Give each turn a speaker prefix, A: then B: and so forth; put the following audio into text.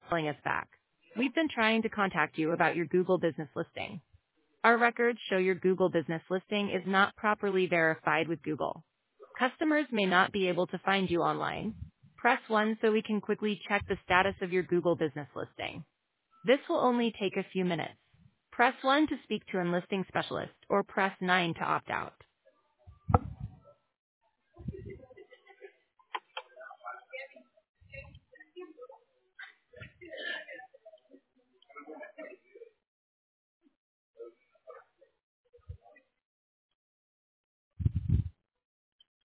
A: calling us back. We've been trying to contact you about your Google business listing. Our records show your Google business listing is not properly verified with Google. Customers may not be able to find you online. Press 1 so we can quickly check the status of your Google business listing. This will only take a few minutes. Press 1 to speak to a listing specialist or press 9 to opt out.